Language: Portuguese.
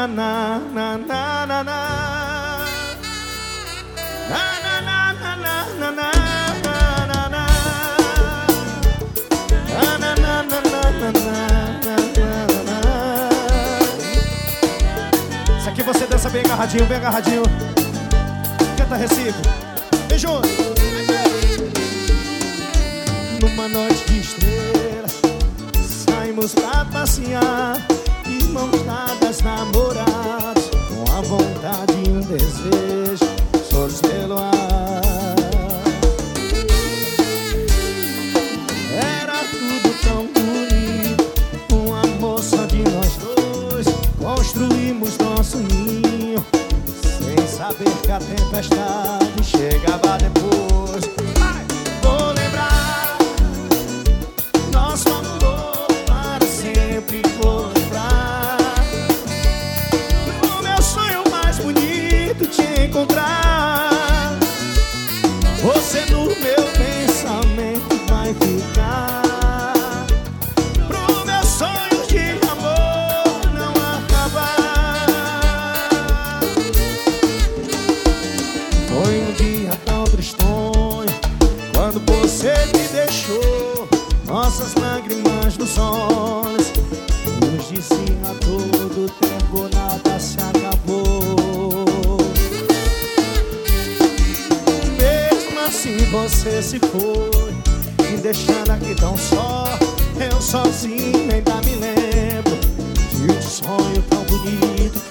na na na na na na. Na na na na na na na na na. Na na na na na na. Isso aqui você dança bem agarradinho, bem agarradinho. Canta Recife. Vem junto. Numa noite de estrelas, saímos pra passear, de mãos dadas, namorados, com a vontade e um desejo, solos pelo ar. Era tudo tão bonito, um amor só de nós dois. Construímos nosso ninho, sem saber que a tempestade chegava depois. Vou lembrar nosso amor para sempre, vou lembrar o meu sonho mais bonito, te encontrar. Você no meu pensamento vai ficar, pro meu sonho de amor não acabar. Foi um dia tão tristonho quando você me deixou, nossas lágrimas nos olhos nos diziam a todo tempo nada se acabou. Mesmo assim você se foi, me deixando aqui tão só. Eu sozinho ainda me lembro de um sonho tão bonito